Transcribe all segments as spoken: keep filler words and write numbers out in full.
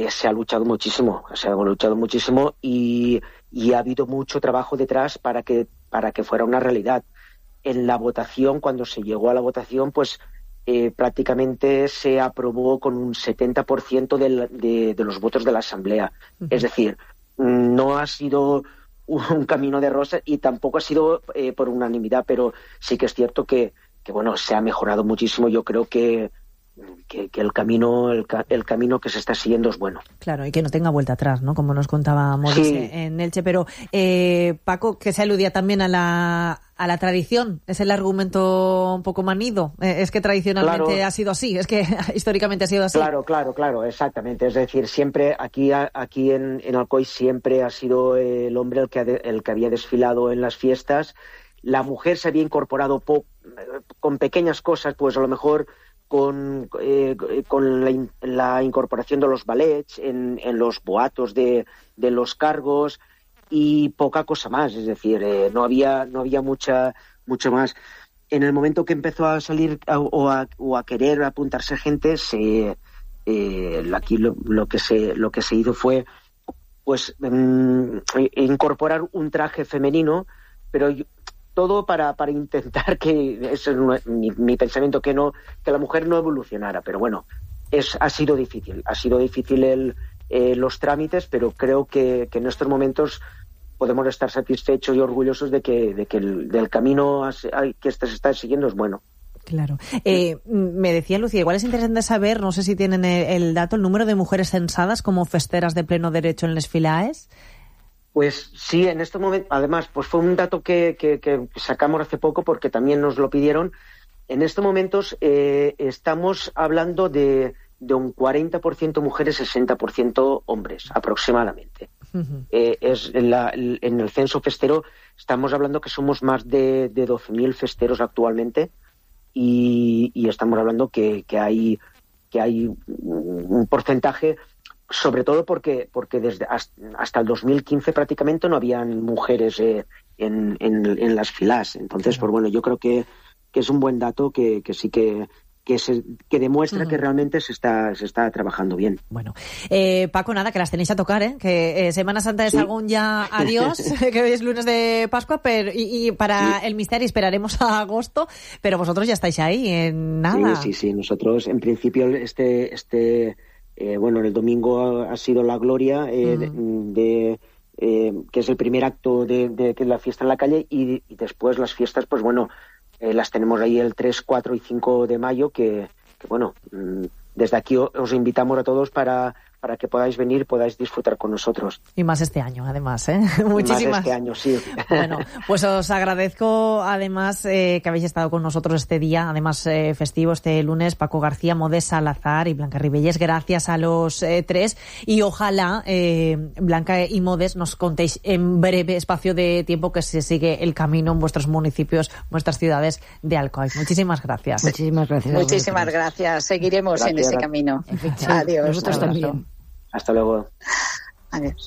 eh, se ha luchado muchísimo, se ha luchado muchísimo y, y ha habido mucho trabajo detrás para que, para que fuera una realidad. En la votación, cuando se llegó a la votación, pues eh, prácticamente se aprobó con un setenta por ciento de, de, de los votos de la Asamblea. Uh-huh. Es decir, no ha sido un camino de rosas y tampoco ha sido eh, por unanimidad, pero sí que es cierto que, que bueno, se ha mejorado muchísimo. Yo creo que Que, que el camino el, el camino que se está siguiendo es bueno. Claro, y que no tenga vuelta atrás, ¿no? Como nos contaba Modis sí. en Elche. Pero, eh, Paco, que se aludía también a la a la tradición. Es el argumento un poco manido. Eh, es que tradicionalmente claro. ha sido así. Es que históricamente ha sido así. Claro, claro, claro, exactamente. Es decir, siempre aquí aquí en, en Alcoy siempre ha sido el hombre el que, ha de, el que había desfilado en las fiestas. La mujer se había incorporado po, con pequeñas cosas, pues a lo mejor con, eh, con la, in, la incorporación de los ballets en, en los boatos de, de los cargos y poca cosa más, es decir, eh, no había no había mucha mucho más. En el momento que empezó a salir a, o, a, o a querer apuntarse gente, se eh, aquí lo, lo que se lo que se hizo fue pues um, incorporar un traje femenino, pero yo, todo para, para intentar que, ese es mi, mi pensamiento, que no que la mujer no evolucionara. Pero bueno, es ha sido difícil, ha sido difícil el, eh, los trámites, pero creo que, que en estos momentos podemos estar satisfechos y orgullosos de que, de que el del camino que se está siguiendo es bueno. Claro. Eh, me decía Lucía, igual es interesante saber, no sé si tienen el, el dato, el número de mujeres censadas como festeras de pleno derecho en les Filaes. Pues sí, en este momento, además, pues fue un dato que, que, que sacamos hace poco porque también nos lo pidieron. En estos momentos eh, estamos hablando de, de un cuarenta por ciento mujeres, sesenta por ciento hombres, aproximadamente. Uh-huh. Eh, es en, la, en el censo festero estamos hablando que somos más de, de doce mil festeros actualmente y, y estamos hablando que, que hay que hay un porcentaje. Sobre todo porque porque desde hasta el dos mil quince prácticamente no habían mujeres eh, en, en, en las filas. Entonces, pues bueno, yo creo que, que es un buen dato que, que sí que que se que demuestra uh-huh. que realmente se está se está trabajando bien. Bueno, eh, Paco, nada, que las tenéis a tocar, ¿eh? Que eh, Semana Santa de sí. Sagún ya adiós, que hoy es lunes de Pascua, pero y, y para sí. el misterio esperaremos a agosto, pero vosotros ya estáis ahí en nada. Sí, sí, sí. Nosotros, en principio, este este Eh, bueno, el domingo ha, ha sido la gloria eh, uh-huh. de, de eh, que es el primer acto de, de, de la fiesta en la calle y, y después las fiestas, pues bueno, eh, las tenemos ahí el tres, cuatro y cinco de mayo que, que bueno, mmm, desde aquí os invitamos a todos para para que podáis venir y podáis disfrutar con nosotros. Y más este año, además, ¿eh? Muchísimas. Y más este año, sí. Bueno, pues os agradezco, además, eh, que habéis estado con nosotros este día, además eh, festivo, este lunes, Paco García, Modés Salazar y Blanca Ribelles. Gracias a los eh, tres y ojalá, eh, Blanca y Modés, nos contéis en breve espacio de tiempo que se sigue el camino en vuestros municipios, vuestras ciudades de Alcoy. Muchísimas gracias. Muchísimas gracias. Muchísimas gracias. Seguiremos gracias. en ese camino. Adiós. Nosotros también. Hasta luego. Adiós.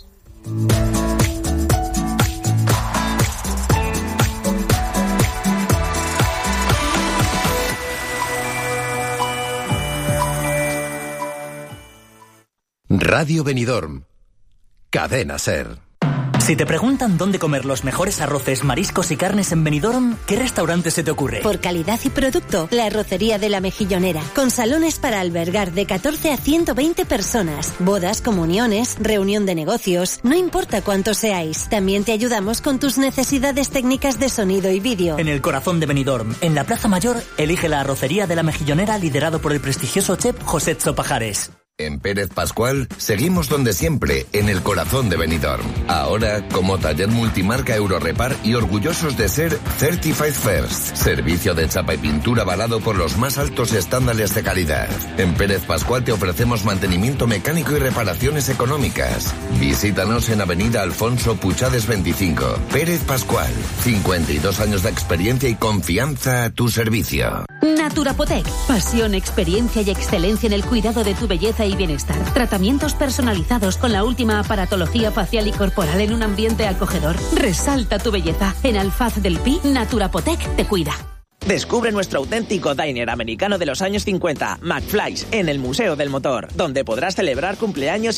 Radio Benidorm. Cadena SER. Si te preguntan dónde comer los mejores arroces, mariscos y carnes en Benidorm, ¿qué restaurante se te ocurre? Por calidad y producto, la Arrocería de la Mejillonera, con salones para albergar de catorce a ciento veinte personas, bodas, comuniones, reunión de negocios, no importa cuántos seáis. También te ayudamos con tus necesidades técnicas de sonido y vídeo. En el corazón de Benidorm, en la Plaza Mayor, elige la Arrocería de la Mejillonera, liderado por el prestigioso chef José Pajares. En Pérez Pascual seguimos donde siempre, en el corazón de Benidorm. Ahora, como taller multimarca Eurorepar y orgullosos de ser Certified First. Servicio de chapa y pintura avalado por los más altos estándares de calidad. En Pérez Pascual te ofrecemos mantenimiento mecánico y reparaciones económicas. Visítanos en Avenida Alfonso Puchades veinticinco. Pérez Pascual, cincuenta y dos años de experiencia y confianza a tu servicio. Naturapotec. Pasión, experiencia y excelencia en el cuidado de tu belleza y bienestar. Tratamientos personalizados con la última aparatología facial y corporal en un ambiente acogedor. Resalta tu belleza. En Alfaz del Pi, Naturapotec te cuida. Descubre nuestro auténtico diner americano de los años cincuenta, McFly's, en el Museo del Motor, donde podrás celebrar cumpleaños